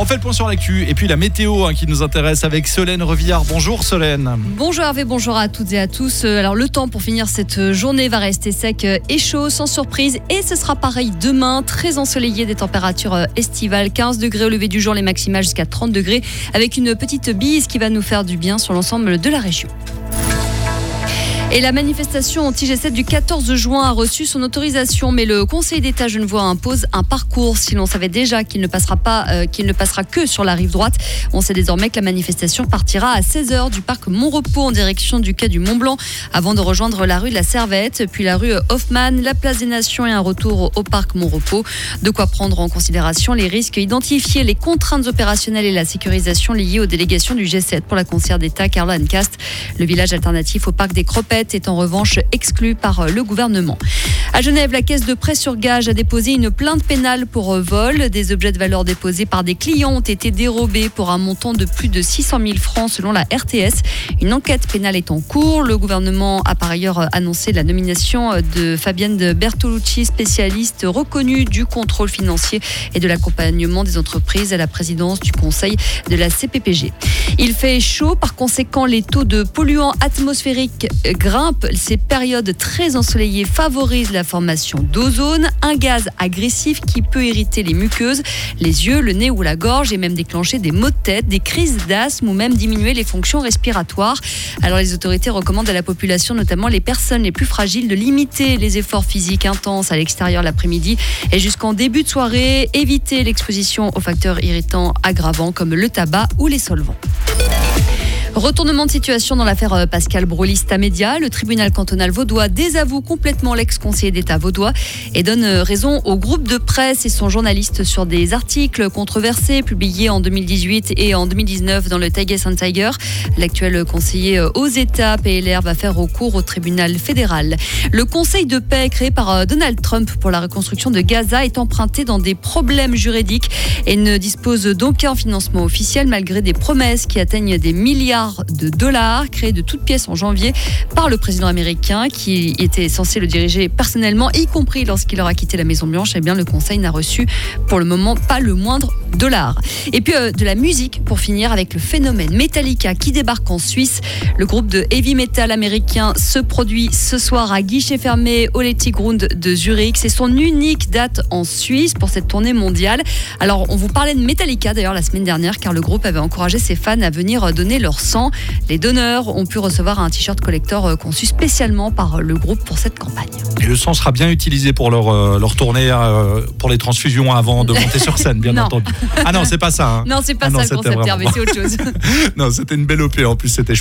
On fait le point sur l'actu et puis la météo qui nous intéresse avec Solène Revillard. Bonjour Solène. Bonjour Hervé, bonjour à toutes et à tous. Alors le temps pour finir cette journée va rester sec et chaud sans surprise et ce sera pareil demain, très ensoleillé, des températures estivales, 15 degrés au lever du jour, les maximales jusqu'à 30 degrés avec une petite bise qui va nous faire du bien sur l'ensemble de la région. Et la manifestation anti-G7 du 14 juin a reçu son autorisation, mais le Conseil d'État genevois impose un parcours. Si l'on savait déjà qu'il ne passera que sur la rive droite, on sait désormais que la manifestation partira à 16h du parc Montrepos en direction du quai du Mont-Blanc, avant de rejoindre la rue de la Servette, puis la rue Hoffmann, la place des Nations et un retour au parc Montrepos. De quoi prendre en considération les risques identifiés, les contraintes opérationnelles et la sécurisation liées aux délégations du G7 pour la conseillère d'État Carla Hancast. Le village alternatif au parc des Cropettes est en revanche exclu par le gouvernement. À Genève, la caisse de prêt sur gage a déposé une plainte pénale pour vol. Des objets de valeur déposés par des clients ont été dérobés pour un montant de plus de 600 000 francs selon la RTS. Une enquête pénale est en cours. Le gouvernement a par ailleurs annoncé la nomination de Fabienne Bertolucci, spécialiste reconnue du contrôle financier et de l'accompagnement des entreprises à la présidence du conseil de la CPPG. Il fait chaud, par conséquent les taux de polluants atmosphériques grimpent. Ces périodes très ensoleillées favorisent la formation d'ozone, un gaz agressif qui peut irriter les muqueuses, les yeux, le nez ou la gorge et même déclencher des maux de tête, des crises d'asthme ou même diminuer les fonctions respiratoires. Alors les autorités recommandent à la population, notamment les personnes les plus fragiles, de limiter les efforts physiques intenses à l'extérieur l'après-midi et jusqu'en début de soirée, éviter l'exposition aux facteurs irritants aggravants comme le tabac ou les solvants. Retournement de situation dans l'affaire Pascal Broly-Stamedia. Le tribunal cantonal vaudois désavoue complètement l'ex-conseiller d'État vaudois et donne raison au groupe de presse et son journaliste sur des articles controversés publiés en 2018 et en 2019 dans le Tiger. L'actuel conseiller aux États PLR va faire recours au tribunal fédéral. Le conseil de paix créé par Donald Trump pour la reconstruction de Gaza est emprunté dans des problèmes juridiques et ne dispose d'aucun financement officiel malgré des promesses qui atteignent des milliards de dollars créés de toutes pièces en janvier par le président américain qui était censé le diriger personnellement, y compris lorsqu'il aura quitté la Maison-Blanche. Eh bien, le conseil n'a reçu pour le moment pas le moindre dollar. Et puis de la musique pour finir avec le phénomène Metallica qui débarque en Suisse. Le groupe de heavy metal américain se produit ce soir à guichet fermé au Lettigrund de Zurich. C'est son unique date en Suisse pour cette tournée mondiale. Alors on vous parlait de Metallica d'ailleurs la semaine dernière car le groupe avait encouragé ses fans à venir donner leur sang. Les donneurs ont pu recevoir un t-shirt collector conçu spécialement par le groupe pour cette campagne. Et le sang sera bien utilisé pour leur tournée, pour les transfusions avant de monter sur scène, bien entendu. Ah non, c'est pas ça. Non, c'est pas ça le concept, Hervé, c'est autre chose. Non, c'était une belle OP en plus, c'était chouette.